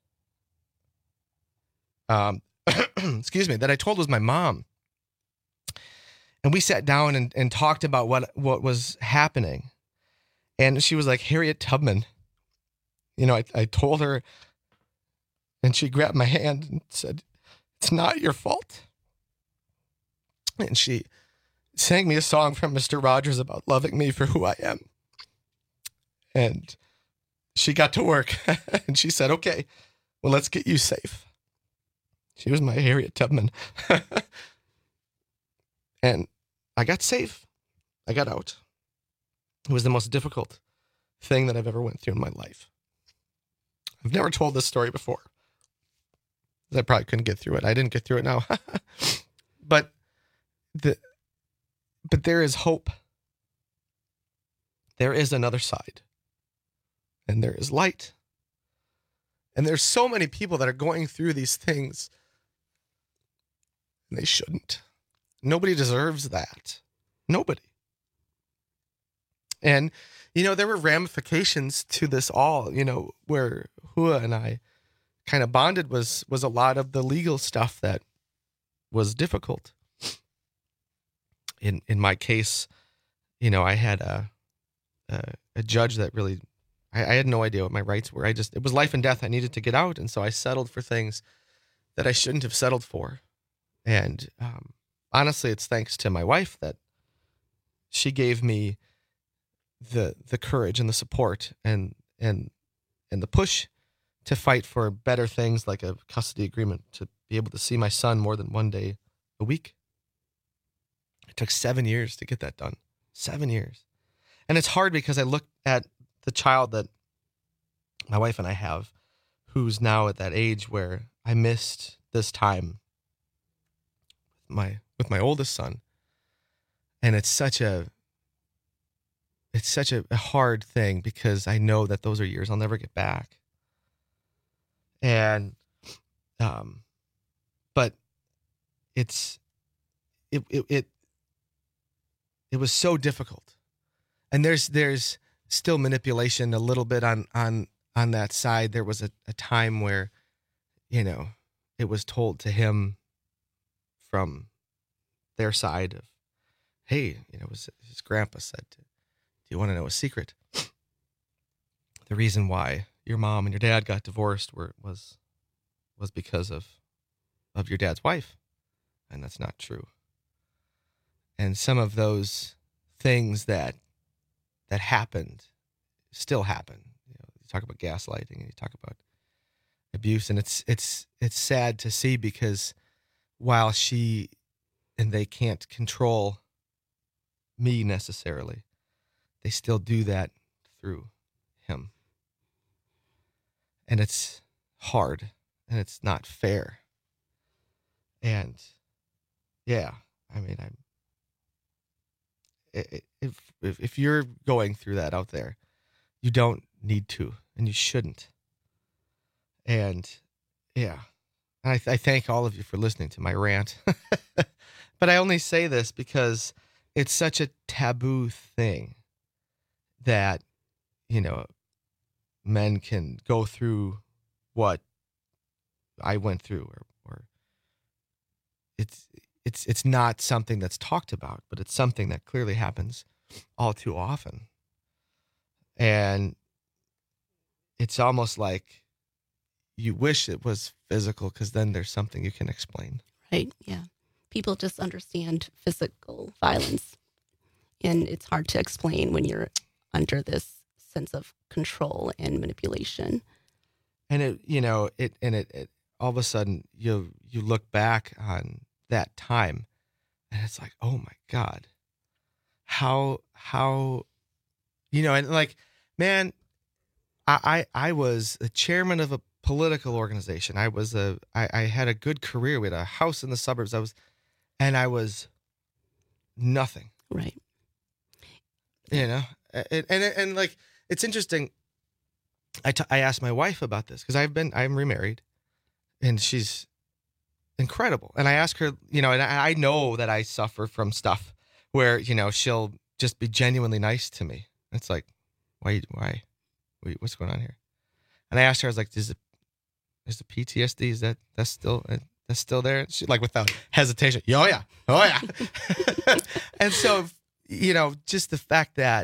um, excuse me, that I told was my mom. And we sat down and, and talked about what, what was happening. And she was like, Harriet Tubman. You know, I, I told her, and she grabbed my hand and said, it's not your fault. And she sang me a song from Mister Rogers about loving me for who I am. And she got to work, and she said, okay, well, let's get you safe. She was my Harriet Tubman. And I got safe. I got out. It was the most difficult thing that I've ever went through in my life. I've never told this story before. I probably couldn't get through it. I didn't get through it now. But the but there is hope. There is another side. And there is light. And there's so many people that are going through these things, and they shouldn't. Nobody deserves that. Nobody. And, you know, there were ramifications to this all, you know, where Hua and I kind of bonded was, was a lot of the legal stuff that was difficult. In, in my case, you know, I had a, a, a judge that really, I, I had no idea what my rights were. I just, it was life and death. I needed to get out. And so I settled for things that I shouldn't have settled for. And, um, honestly, it's thanks to my wife that she gave me the the courage and the support and and and the push to fight for better things, like a custody agreement, to be able to see my son more than one day a week. It took seven years to get that done. Seven years. And it's hard because I look at the child that my wife and I have, who's now at that age where I missed this time my with my oldest son. And it's such a it's such a hard thing, because I know that those are years I'll never get back. And um but it's it it it, it was so difficult. And there's there's still manipulation a little bit on on on that side. There was a, a time where, you know, it was told to him from their side of, hey, you know, his, his grandpa said, do you want to know a secret? The reason why your mom and your dad got divorced were was was because of of your dad's wife. And that's not true. And some of those things that that happened still happen. You know, you talk about gaslighting and you talk about abuse, and it's it's it's sad to see, because while she and they can't control me necessarily, they still do that through him. And it's hard, and it's not fair. And yeah, I mean, I'm, if, if, if you're going through that out there, you don't need to, and you shouldn't. And yeah, and I, th- I thank all of you for listening to my rant. But I only say this because it's such a taboo thing that, you know, men can go through what I went through, or, or it's it's it's not something that's talked about, but it's something that clearly happens all too often. And it's almost like you wish it was physical because then there's something you can explain. Right. Yeah. People just understand physical violence, and it's hard to explain when you're under this sense of control and manipulation. And it, you know, it, and it, it all of a sudden you, you look back on that time and it's like, oh my God, how, how, you know, and like, man, I, I, I was a chairman of a political organization. I was a, I, I had a good career. We had a house in the suburbs. I was, and I was nothing. Right. You know, and, and, and like, it's interesting. I, t- I asked my wife about this because I've been, I'm remarried and she's incredible. And I asked her, you know, and I, I know that I suffer from stuff where, you know, she'll just be genuinely nice to me. It's like, why, why, wait, what's going on here? And I asked her, I was like, is it, is the P T S D, is that, that's still, that's still there? She, like without hesitation. Oh yeah. Oh yeah. And so, you know, just the fact that,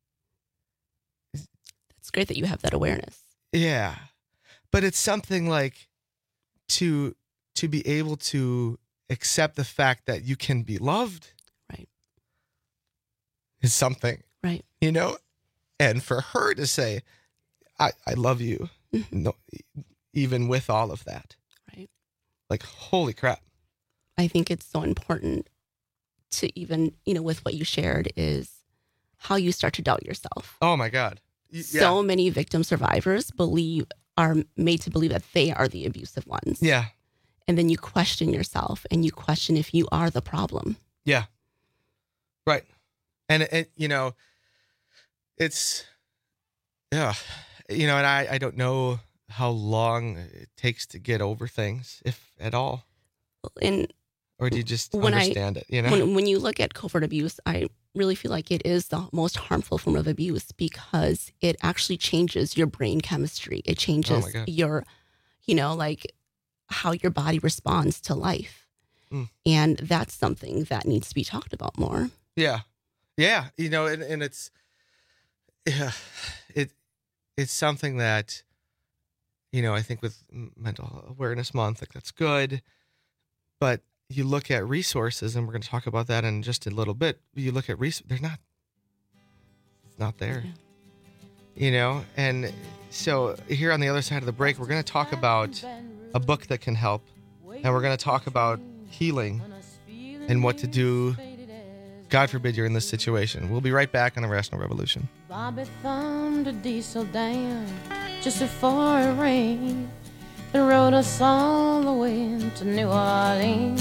it's great that you have that awareness. Yeah. But it's something like to to be able to accept the fact that you can be loved. Right. Is something. Right. You know? And for her to say, I, I love you, mm-hmm. no, even with all of that. Right. Like, holy crap. I think it's so important to even, you know, with what you shared is how you start to doubt yourself. Oh my God. Yeah. So many victim survivors believe are made to believe that they are the abusive ones. Yeah. And then you question yourself and you question if you are the problem. Yeah. Right. And it, you know, it's, yeah, you know, and I, I don't know how long it takes to get over things, if at all. And or do you just when understand I, it? You know, when, when you look at covert abuse, I really feel like it is the most harmful form of abuse because it actually changes your brain chemistry. It changes oh your, you know, like how your body responds to life. Mm. And that's something that needs to be talked about more. Yeah. Yeah. You know, and, and it's, yeah, it, it's something that, you know, I think with Mental Awareness Month, like that's good, but you look at resources, and we're going to talk about that in just a little bit. You look at resources, they're not, it's not there, yeah. You know? And so here on the other side of the break, we're going to talk about a book that can help, and we're going to talk about healing and what to do. God forbid you're in this situation. We'll be right back on the Rational Revolution. Bobby thumbed a diesel down just before it rained and rode us all the way to New Orleans.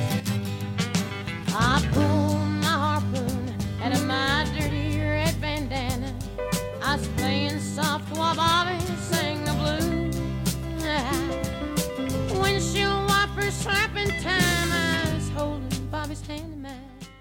I pulled my harpoon out of my dirty red bandana. I was playing soft while Bobby sang the blues. Windshield wipers slapping time. I was holding Bobby's hand in mine.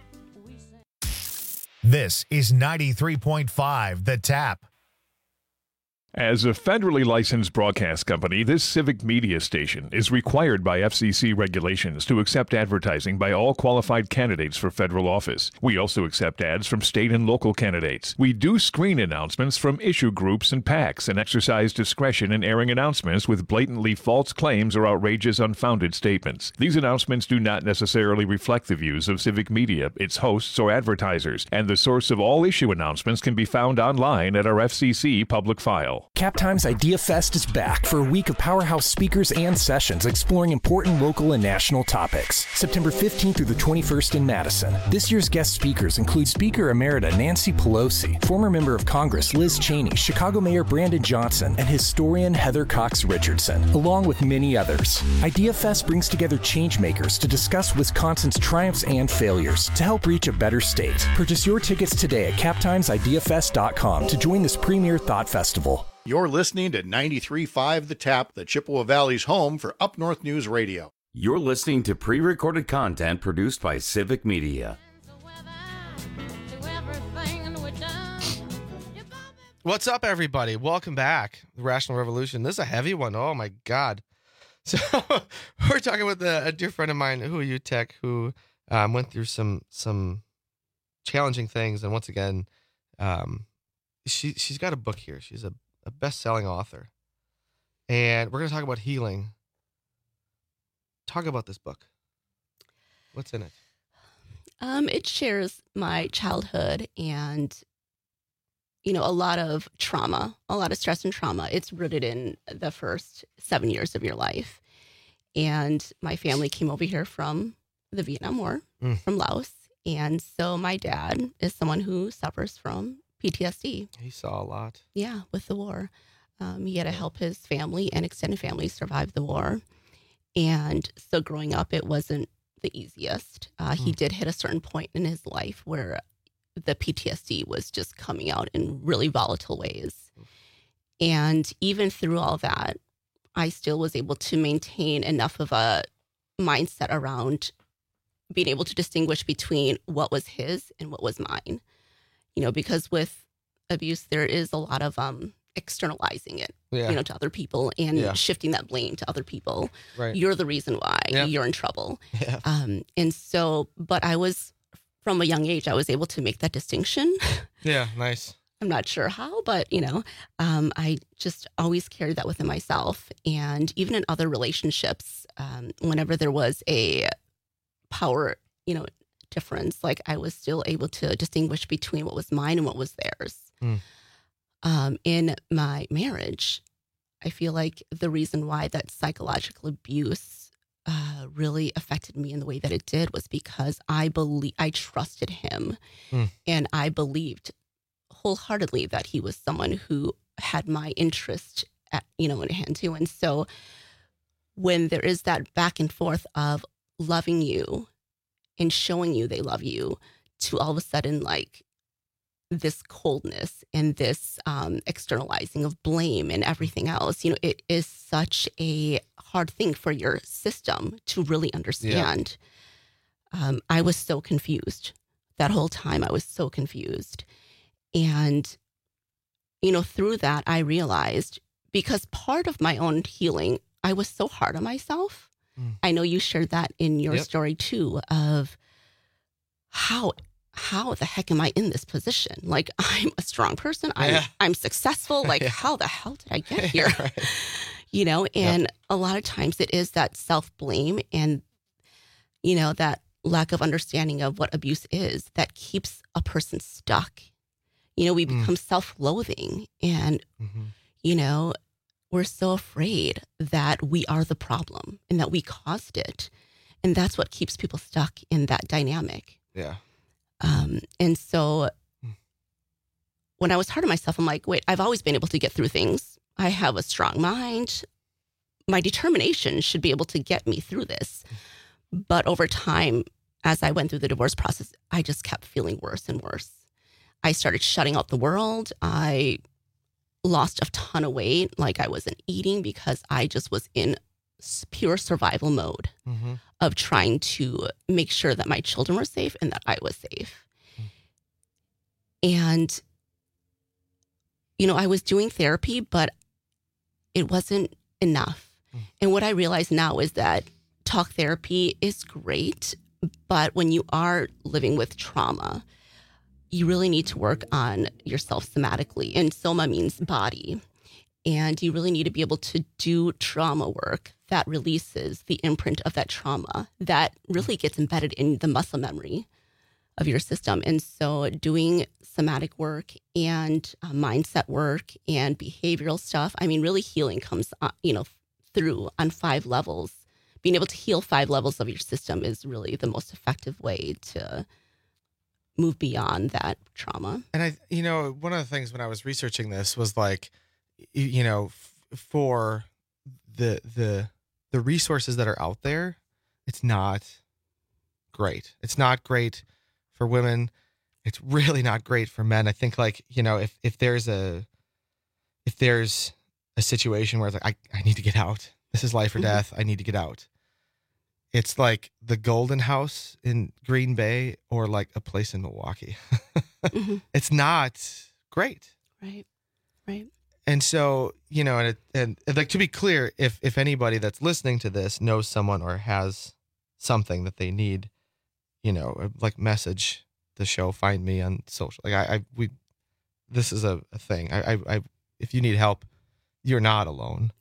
This is ninety-three point five The Tap. As a federally licensed broadcast company, this civic media station is required by F C C regulations to accept advertising by all qualified candidates for federal office. We also accept ads from state and local candidates. We do screen announcements from issue groups and PACs and exercise discretion in airing announcements with blatantly false claims or outrageous, unfounded statements. These announcements do not necessarily reflect the views of civic media, its hosts, or advertisers, and the source of all issue announcements can be found online at our F C C public file. CapTime's Idea Fest is back for a week of powerhouse speakers and sessions exploring important local and national topics. September fifteenth through the twenty-first in Madison. This year's guest speakers include Speaker Emerita Nancy Pelosi, former member of Congress Liz Cheney, Chicago Mayor Brandon Johnson, and historian Heather Cox Richardson, along with many others. Idea Fest brings together changemakers to discuss Wisconsin's triumphs and failures to help reach a better state. Purchase your tickets today at cap times idea fest dot com to join this premier thought festival. You're listening to ninety-three point five The Tap, the Chippewa Valley's home for Up North News Radio. You're listening to pre-recorded content produced by Civic Media. What's up, everybody? Welcome back. The Rational Revolution. This is a heavy one. Oh, my God. So we're talking with a, a dear friend of mine, who U Tech, who um, went through some some challenging things. And once again, um, she, she's got a book here. She's a a best-selling author, and we're going to talk about healing. Talk about this book. What's in it? Um, it shares my childhood and, you know, a lot of trauma, a lot of stress and trauma. It's rooted in the first seven years of your life. And my family came over here from the Vietnam War, mm. from Laos. And so my dad is someone who suffers from P T S D. He saw a lot. Yeah, with the war. Um, he had to help his family and extended family survive the war. And so growing up, it wasn't the easiest. Uh, mm. He did hit a certain point in his life where the P T S D was just coming out in really volatile ways. Mm. And even through all that, I still was able to maintain enough of a mindset around being able to distinguish between what was his and what was mine. You know, because with abuse, there is a lot of um, externalizing it, yeah. you know, to other people and yeah. shifting that blame to other people. Right. You're the reason why yeah. you're in trouble. Yeah. Um, and so, but I was, from a young age, I was able to make that distinction. Yeah, nice. I'm not sure how, but, you know, um, I just always carried that within myself. And even in other relationships, um, whenever there was a power, you know, difference, like I was still able to distinguish between what was mine and what was theirs. Mm. Um, in my marriage, I feel like the reason why that psychological abuse uh, really affected me in the way that it did was because I believe I trusted him, mm. and I believed wholeheartedly that he was someone who had my interest, at, you know, in hand too. And so, when there is that back and forth of loving you and showing you they love you, to all of a sudden like this coldness and this um, externalizing of blame and everything else, you know, it is such a hard thing for your system to really understand. Yeah. Um, I was so confused that whole time. I was so confused. And, you know, through that, I realized, because part of my own healing, I was so hard on myself. Mm. I know you shared that in your yep. story too, of how how the heck am I in this position? Like, I'm a strong person. I'm, yeah. I'm successful. Like, yeah. how the hell did I get here? Yeah, right. You know, and yep. a lot of times it is that self-blame and, you know, that lack of understanding of what abuse is that keeps a person stuck. You know, we become mm. self-loathing and, mm-hmm. you know, we're so afraid that we are the problem and that we caused it. And that's what keeps people stuck in that dynamic. Yeah. Um, and so when I was hard on myself, I'm like, wait, I've always been able to get through things. I have a strong mind. My determination should be able to get me through this. But over time, as I went through the divorce process, I just kept feeling worse and worse. I started shutting out the world. I lost a ton of weight. Like, I wasn't eating because I just was in pure survival mode mm-hmm. of trying to make sure that my children were safe and that I was safe. Mm. And, you know, I was doing therapy, but it wasn't enough. Mm. And what I realize now is that talk therapy is great, but when you are living with trauma, you really need to work on yourself somatically. And soma means body. And you really need to be able to do trauma work that releases the imprint of that trauma that really gets embedded in the muscle memory of your system. And so doing somatic work and uh, mindset work and behavioral stuff, I mean, really healing comes, uh, you know, through on five levels. Being able to heal five levels of your system is really the most effective way to move beyond that trauma. And I, you know, one of the things when I was researching this was like, you know, f- for the the the resources that are out there, it's not great. It's not great for women. It's really not great for men. I think, like, you know, if if there's a if there's a situation where it's like, I, I need to get out. This is life or death. Mm-hmm. I need to get out. It's like the Golden House in Green Bay or like a place in Milwaukee. mm-hmm. It's not great. Right. Right. And so, you know, and, it, and and like, to be clear, if if anybody that's listening to this knows someone or has something that they need, you know, like, message the show, find me on social. Like, I, I we, this is a, a thing. I, I, I, if you need help, you're not alone. Yeah.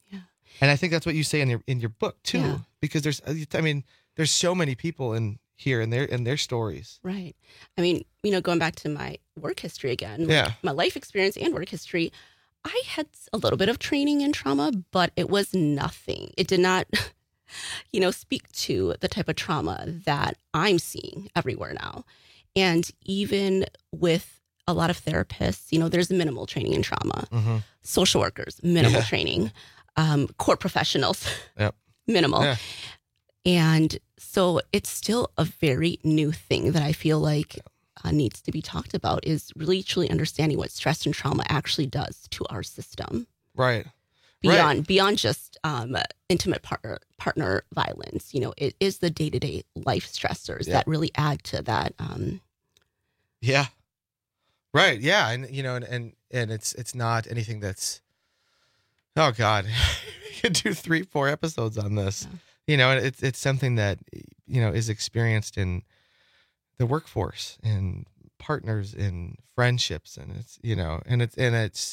And I think that's what you say in your in your book too, Yeah. because there's, I mean, there's so many people in here and their and their stories. Right. I mean, you know, going back to my work history again, like Yeah. my life experience and work history, I had a little bit of training in trauma, but it was nothing. It did not, you know, speak to the type of trauma that I'm seeing everywhere now. And even with a lot of therapists, you know, there's minimal training in trauma. Mm-hmm. Social workers, minimal Yeah. training. Um, court professionals, Yep. minimal. Yeah. And so it's still a very new thing that I feel like uh, needs to be talked about, is really truly understanding what stress and trauma actually does to our system. Right. Beyond Right. beyond just um, intimate partner partner violence, you know, it is the day to day life stressors Yeah. that really add to that. Um, Yeah. Right. Yeah. And you know, and, and and it's it's not anything that's, oh God, you could do three, four episodes on this. Yeah. You know, and it's it's something that, you know, is experienced in the workforce and partners in friendships, and it's, you know, and it's and it's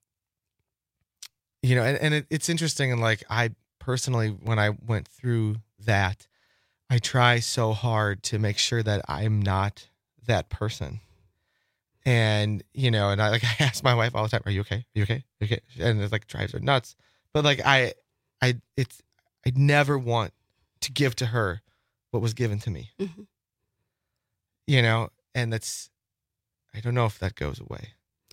you know, and, and it, it's interesting, and like I personally, when I went through that, I try so hard to make sure that I'm not that person. And, you know, and I like, I ask my wife all the time, are you okay? Are you okay? Are you okay? And it's like, drives her nuts. But like, I, I, it's, I never want to give to her what was given to me, mm-hmm. you know, and that's, I don't know if that goes away.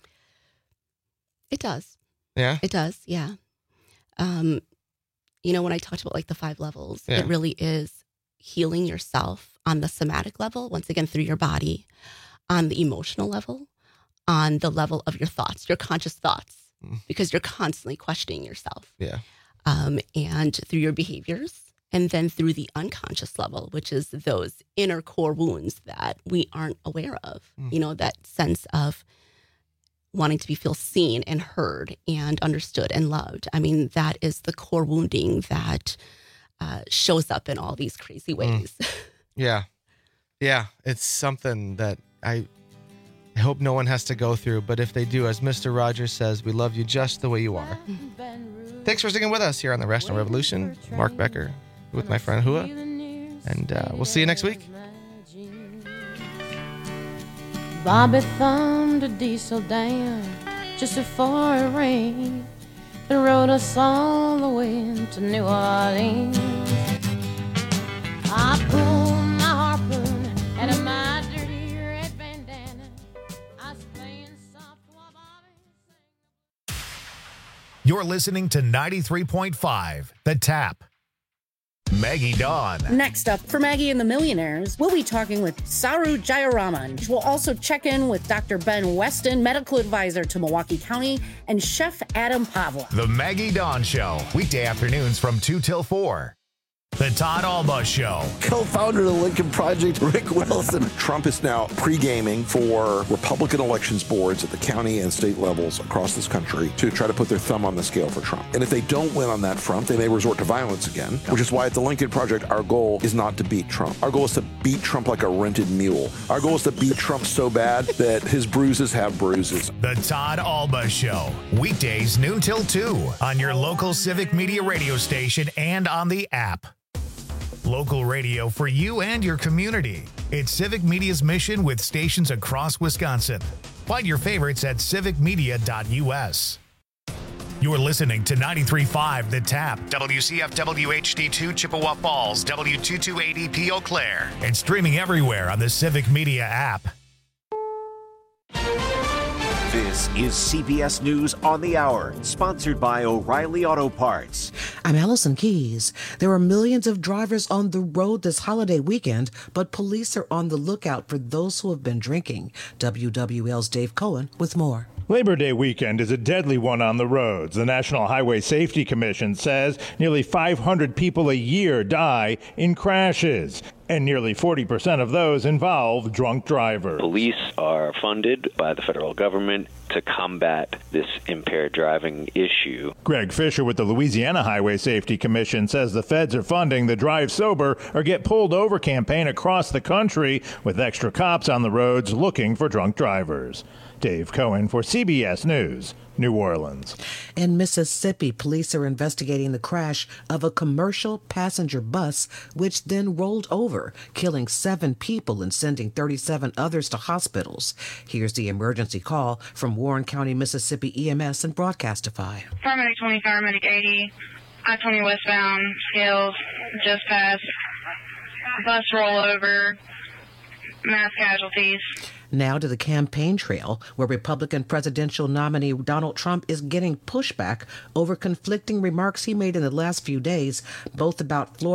It does. Yeah. It does. Yeah. Um, you know, when I talked about like the five levels, Yeah. it really is healing yourself on the somatic level, once again, through your body, on the emotional level, on the level of your thoughts, your conscious thoughts, Mm. because you're constantly questioning yourself, Yeah. um, and through your behaviors, and then through the unconscious level, which is those inner core wounds that we aren't aware of, Mm. you know, that sense of wanting to be feel seen and heard and understood and loved. I mean, that is the core wounding that uh, shows up in all these crazy ways. Mm. Yeah. Yeah. It's something that I, I hope no one has to go through, but if they do, as Mister Rogers says, we love you just the way you are. Thanks for sticking with us here on the Rational Revolution. Mark Becker with my friend Hua, and uh, we'll see you next week. Bobby thumbed a diesel down just before it rained and rode us all the way to New Orleans. I pulled my harpoon out of my dirty red bandana. I was playing soft while Bobby. You're listening to ninety-three point five, The Tap. Maggie Dawn. Next up, for Maggie and the Millionaires, we'll be talking with Saru Jayaraman. We'll also check in with Doctor Ben Weston, medical advisor to Milwaukee County, and Chef Adam Pavla. The Maggie Dawn Show, weekday afternoons from two till four. The Todd Alba Show. Co-founder of the Lincoln Project, Rick Wilson. Trump is now pre-gaming for Republican elections boards at the county and state levels across this country to try to put their thumb on the scale for Trump. And if they don't win on that front, they may resort to violence again, which is why at the Lincoln Project, our goal is not to beat Trump. Our goal is to beat Trump like a rented mule. Our goal is to beat Trump so bad that his bruises have bruises. The Todd Alba Show, weekdays noon till two on your local Civic Media radio station and on the app. Local radio for you and your community. It's Civic Media's mission with stations across Wisconsin. Find your favorites at civic media dot u s. You're listening to ninety-three point five The Tap, W C F W H D two Chippewa Falls, W two two eight E P Eau Claire, and streaming everywhere on the Civic Media app. This is C B S News on the Hour, sponsored by O'Reilly Auto Parts. I'm Allison Keys. There are millions of drivers on the road this holiday weekend, but police are on the lookout for those who have been drinking. W W L's Dave Cohen with more. Labor Day weekend is a deadly one on the roads. The National Highway Safety Commission says nearly five hundred people a year die in crashes, and nearly forty percent of those involve drunk drivers. Police are funded by the federal government to combat this impaired driving issue. Greg Fisher with the Louisiana Highway Safety Commission says the feds are funding the Drive Sober or Get Pulled Over campaign across the country with extra cops on the roads looking for drunk drivers. Dave Cohen for C B S News, New Orleans. In Mississippi, police are investigating the crash of a commercial passenger bus, which then rolled over, killing seven people and sending thirty-seven others to hospitals. Here's the emergency call from Warren County, Mississippi E M S and Broadcastify. Paramedic twenty, Paramedic eighty, I twenty westbound, scales, just past, bus rollover, mass casualties. Now to the campaign trail, where Republican presidential nominee Donald Trump is getting pushback over conflicting remarks he made in the last few days, both about Florida